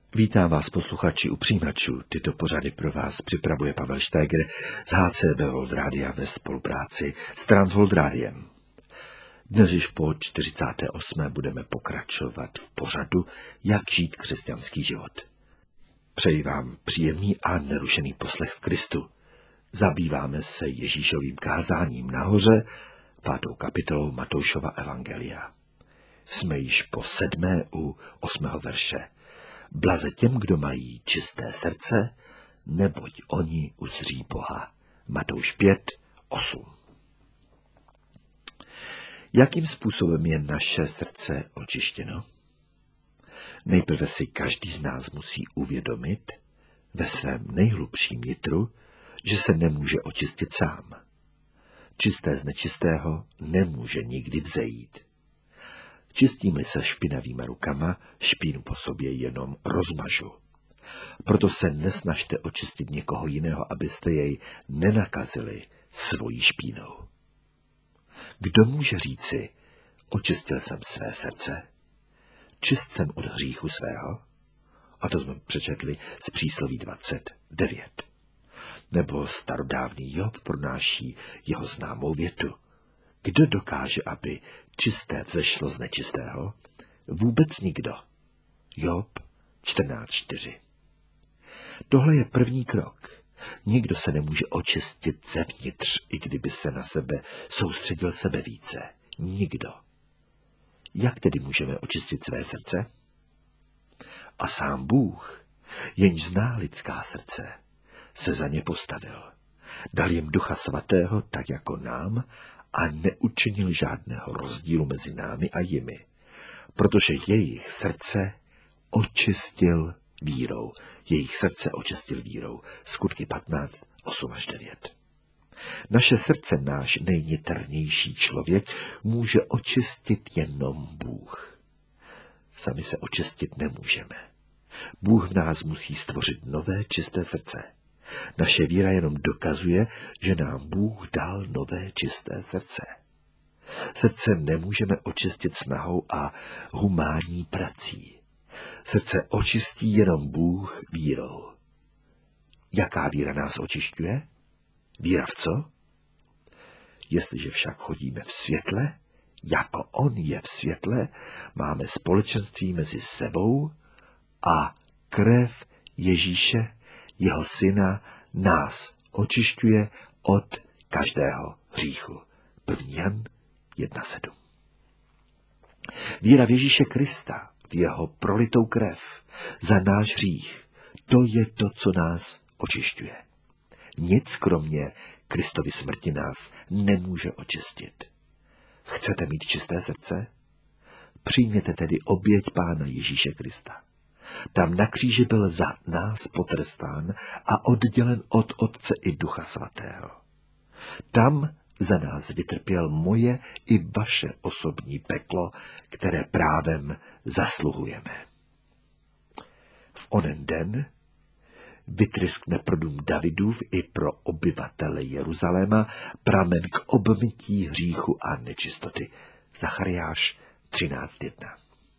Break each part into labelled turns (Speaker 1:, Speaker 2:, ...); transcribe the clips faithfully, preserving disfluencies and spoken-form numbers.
Speaker 1: Vítám vás, posluchači u přijímačů. Tyto pořady pro vás připravuje Pavel Štéger z H C B World Rádia ve spolupráci s Transworld Rádiem. Dnes již po čtyřicáté osmé budeme pokračovat v pořadu Jak žít křesťanský život. Přeji vám příjemný a nerušený poslech v Kristu. Zabýváme se Ježíšovým kázáním nahoře, pátou kapitolou Matoušova evangelia. Jsme již po sedmé u osmého verše. Blaze těm, kdo mají čisté srdce, neboť oni uzří Boha. Matouš pět, osm. Jakým způsobem je naše srdce očištěno? Nejprve si každý z nás musí uvědomit ve svém nejhlubším nitru, že se nemůže očistit sám. Čisté z nečistého nemůže nikdy vzejít. Čistím-li se špinavýma rukama, špínu po sobě jenom rozmažu. Proto se nesnažte očistit někoho jiného, abyste jej nenakazili svojí špínou. Kdo může říci, očistil jsem své srdce, čist jsem od hříchu svého? A to jsme přečetli z přísloví dvacet devět. Nebo starodávný Job pronáší jeho známou větu. Kdo dokáže, aby čisté vzešlo z nečistého? Vůbec nikdo. Job čtrnáct čtyři. Tohle je první krok. Nikdo se nemůže očistit zevnitř, i kdyby se na sebe soustředil sebe více. Nikdo. Jak tedy můžeme očistit své srdce? A sám Bůh, jenž zná lidská srdce, se za ně postavil. Dal jim Ducha Svatého tak jako nám a neučinil žádného rozdílu mezi námi a jimi, protože jejich srdce očistil vírou. Jejich srdce očistil vírou. Skutky patnáct, osm až devět. Naše srdce, náš nejniternější člověk, může očistit jenom Bůh. Sami se očistit nemůžeme. Bůh v nás musí stvořit nové čisté srdce. Naše víra jenom dokazuje, že nám Bůh dal nové čisté srdce. Srdce nemůžeme očistit snahou a humánní prací. Srdce očistí jenom Bůh vírou. Jaká víra nás očišťuje? Víra v co? Jestliže však chodíme v světle, jako on je v světle, máme společenství mezi sebou a krev Ježíše, jeho syna, nás očišťuje od každého hříchu. první Jan jedna sedm. Víra v Ježíše Krista, v jeho prolitou krev, za náš hřích, to je to, co nás očišťuje. Nic kromě Kristovy smrti nás nemůže očistit. Chcete mít čisté srdce? Přijměte tedy oběť Pána Ježíše Krista. Tam na kříži byl za nás potrestán a oddělen od Otce i Ducha Svatého. Tam za nás vytrpěl moje i vaše osobní peklo, které právem zasluhujeme. V onen den vytryskne pro dům Davidův i pro obyvatele Jeruzaléma pramen k obmytí hříchu a nečistoty. Zachariáš třináct jedna.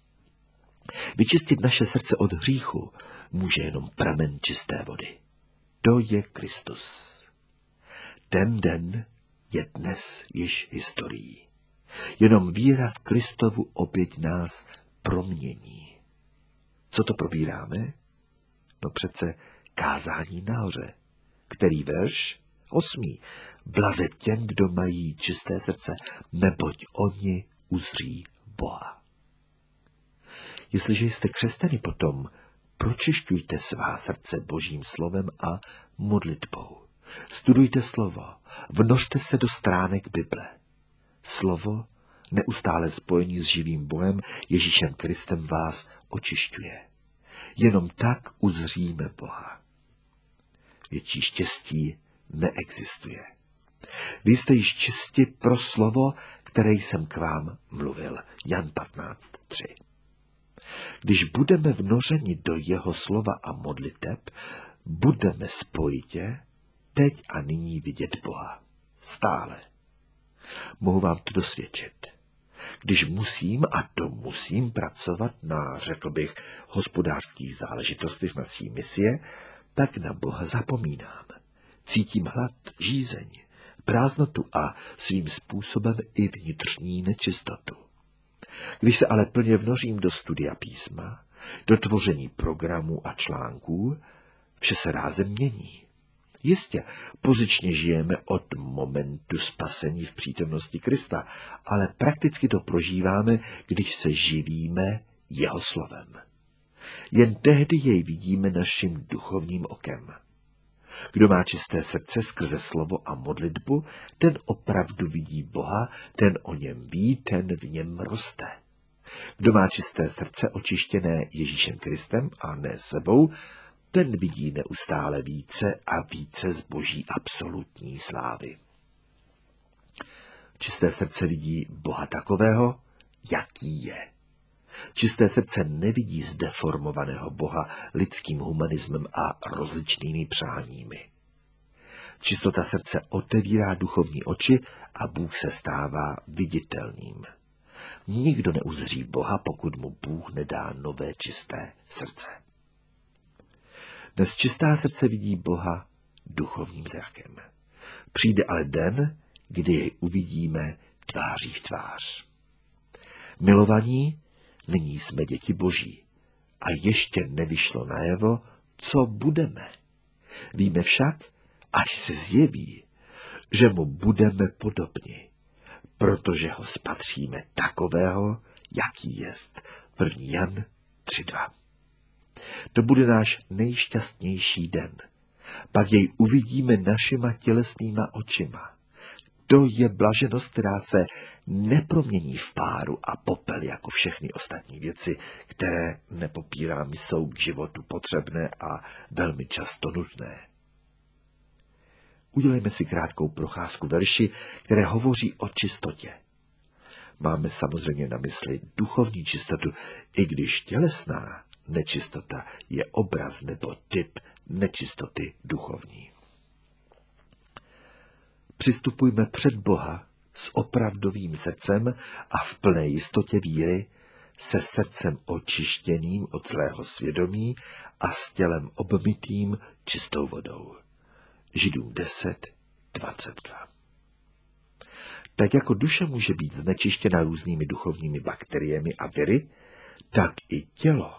Speaker 1: Vyčistit naše srdce od hříchu může jenom pramen čisté vody. To je Kristus. Ten den je dnes již historií. Jenom víra v Kristovu oběť nás promění. Co to probíráme? No přece kázání nahoře. Který verš? Osmý. Blaze těm, kdo mají čisté srdce, neboť oni uzří Boha. Jestliže jste křesťany, potom pročišťujte svá srdce Božím slovem a modlitbou. Studujte slovo, vnožte se do stránek Bible. Slovo, neustále spojení s živým Bohem, Ježíšem Kristem, vás očišťuje. Jenom tak uzříme Boha. Větší štěstí neexistuje. Vy jste již čisti pro slovo, které jsem k vám mluvil. Jan patnáct tři. Když budeme vnořeni do jeho slova a modliteb, budeme spojitě teď a nyní vidět Boha. Stále. Mohu vám to dosvědčit. Když musím, a to musím pracovat na, řekl bych, hospodářských záležitostech naší misie, tak na Boha zapomínám. Cítím hlad, žízeň, prázdnotu a svým způsobem i vnitřní nečistotu. Když se ale plně vnořím do studia písma, do tvoření programů a článků, vše se rázem mění. Jistě, pozičně žijeme od momentu spasení v přítomnosti Krista, ale prakticky to prožíváme, když se živíme jeho slovem. Jen tehdy jej vidíme naším duchovním okem. Kdo má čisté srdce skrze slovo a modlitbu, ten opravdu vidí Boha, ten o něm ví, ten v něm roste. Kdo má čisté srdce očištěné Ježíšem Kristem a ne sebou, ten vidí neustále více a více z Boží absolutní slávy. Čisté srdce vidí Boha takového, jaký je. Čisté srdce nevidí zdeformovaného Boha lidským humanismem a rozličnými přáními. Čistota srdce otevírá duchovní oči a Bůh se stává viditelným. Nikdo neuzří Boha, pokud mu Bůh nedá nové čisté srdce. Dnes čistá srdce vidí Boha duchovním zrakem. Přijde ale den, kdy jej uvidíme tváří v tvář. Milovaní, nyní jsme děti Boží a ještě nevyšlo najevo, co budeme. Víme však, až se zjeví, že mu budeme podobni, protože ho spatříme takového, jaký jest. první Jan tři dva. To bude náš nejšťastnější den. Pak jej uvidíme našima tělesnýma očima. To je blaženost, která se nepromění v páru a popel jako všechny ostatní věci, které, nepopírám, jsou k životu potřebné a velmi často nutné. Udělejme si krátkou procházku verši, které hovoří o čistotě. Máme samozřejmě na mysli duchovní čistotu, i když tělesná nečistota je obraz nebo typ nečistoty duchovní. Přistupujme před Boha s opravdovým srdcem a v plné jistotě víry, se srdcem očištěným od svého svědomí a s tělem obmytým čistou vodou. Židům deset dvacet dva. Tak jako duše může být znečištěna různými duchovními bakteriemi a viry, tak i tělo.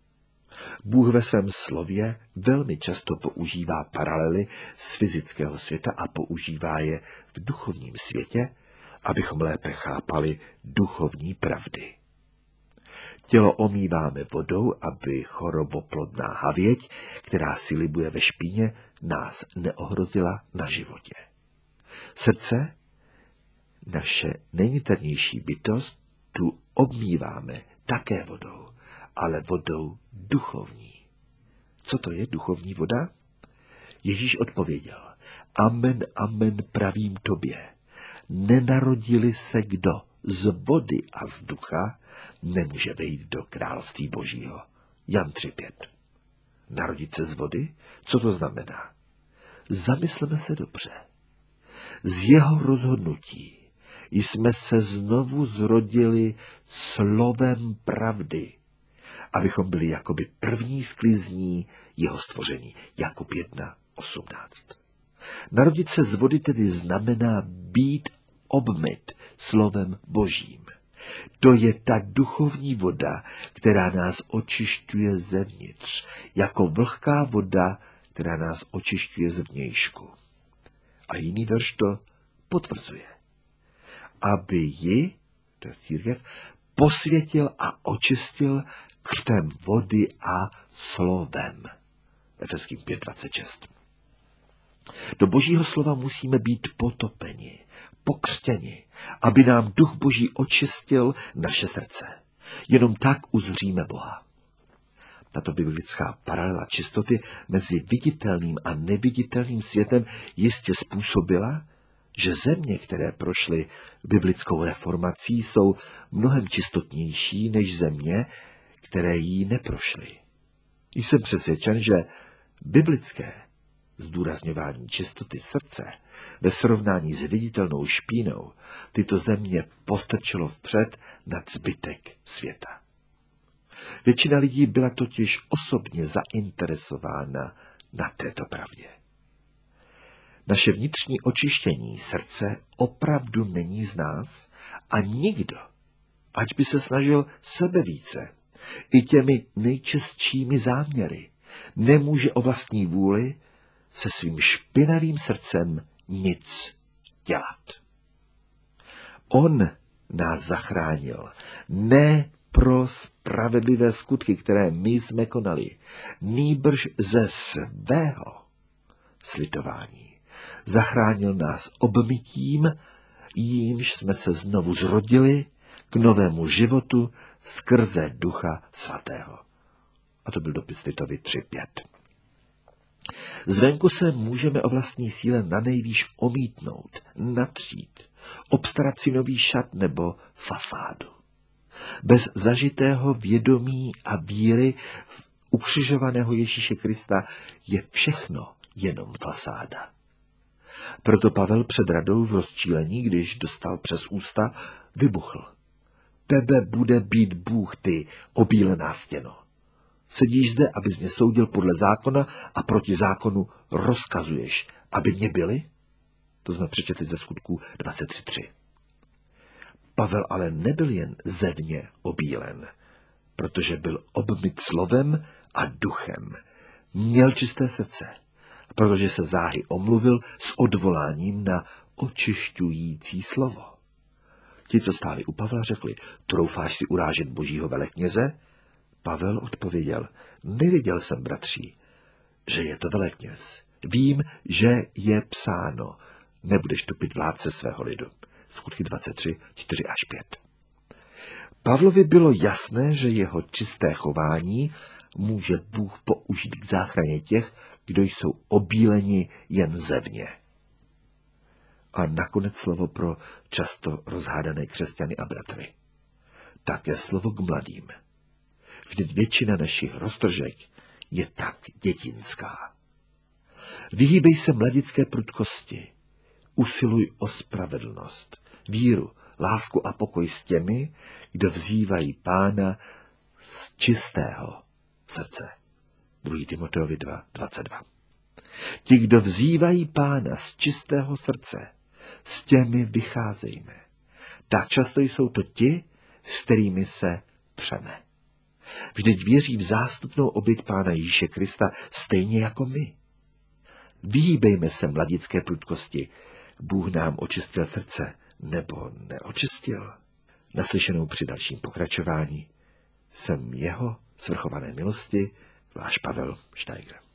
Speaker 1: Bůh ve svém slově velmi často používá paralely z fyzického světa a používá je v duchovním světě, abychom lépe chápali duchovní pravdy. Tělo omýváme vodou, aby choroboplodná havěť, která si libuje ve špíně, nás neohrozila na životě. Srdce, naše nejniternější bytost, tu obmýváme také vodou, ale vodou duchovní. Co to je duchovní voda? Ježíš odpověděl, amen, amen, pravím tobě, nenarodili se kdo z vody a z ducha, nemůže vejít do království Božího. Jan tři pět. Narodit se z vody? Co to znamená? Zamysleme se dobře. Z jeho rozhodnutí jsme se znovu zrodili slovem pravdy, abychom byli jakoby první sklizní jeho stvoření. Jakub jedna osmnáct. Narodit se z vody tedy znamená být obmyt slovem Božím. To je ta duchovní voda, která nás očišťuje zevnitř, jako vlhká voda, která nás očišťuje zvnějšku. A jiný verš to potvrzuje. Aby ji, to je církev, posvětil a očistil křtem vody a slovem. Efeským pět dvacet šest. Do Božího slova musíme být potopeni, pokřtěni, aby nám Duch Boží očistil naše srdce. Jenom tak uzříme Boha. Tato biblická paralela čistoty mezi viditelným a neviditelným světem jistě způsobila, že země, které prošly biblickou reformací, jsou mnohem čistotnější než země, které jí neprošly. Jsem přesvědčen, že biblické zdůrazňování čistoty srdce ve srovnání s viditelnou špínou tyto země postrčilo vpřed nad zbytek světa. Většina lidí byla totiž osobně zainteresována na této pravdě. Naše vnitřní očištění srdce opravdu není z nás a nikdo, ať by se snažil sebevíce, i těmi nejčistšími záměry, nemůže o vlastní vůli se svým špinavým srdcem nic dělat. On nás zachránil ne pro spravedlivé skutky, které my jsme konali, nýbrž ze svého slitování. Zachránil nás obmytím, jímž jsme se znovu zrodili k novému životu skrze Ducha Svatého. A to byl dopis Titovi tři pět. Zvenku se můžeme o vlastní síle nanejvýš omítnout, natřít, obstarat si nový šat nebo fasádu. Bez zažitého vědomí a víry v ukřižovaného Ježíše Krista je všechno jenom fasáda. Proto Pavel před radou v rozčílení, když dostal přes ústa, vybuchl. Tebe bude být Bůh, ty obílená stěno. Sedíš zde, abys mě soudil podle zákona a proti zákonu rozkazuješ, aby mě byli? To jsme přečetli ze Skutků dvacet tři tři. Pavel ale nebyl jen zevně obílen, protože byl obmyt slovem a duchem. Měl čisté srdce, protože se záhy omluvil s odvoláním na očišťující slovo. Ti, co stáli u Pavla, řekli, troufáš si urážet božího velekněze? Pavel odpověděl, nevěděl jsem, bratří, že je to velekněz. Vím, že je psáno, nebudeš tupit vládce svého lidu. Skutky dvacet tři, čtyři až pět. Pavlovi bylo jasné, že jeho čisté chování může Bůh použít k záchraně těch, kdo jsou obíleni jen zevně. A nakonec slovo pro často rozhádané křesťany a bratry. Také slovo k mladým. Vždyť většina našich roztržek je tak dětinská. Vyhýbej se mladické prudkosti. Usiluj o spravedlnost, víru, lásku a pokoj s těmi, kdo vzývají Pána z čistého srdce. druhý Timoteovi dva dvacet dva. Ti, kdo vzývají Pána z čistého srdce, s těmi vycházejme. Tak často jsou to ti, s kterými se přeme. Vždyť věří v zástupnou oběť Pána Ježíše Krista stejně jako my. Vyhýbejme se mladické prudkosti. Bůh nám očistil srdce, nebo neočistil? Naslyšenou při dalším pokračování. Jsem jeho svrchované milosti, váš Pavel Steiger.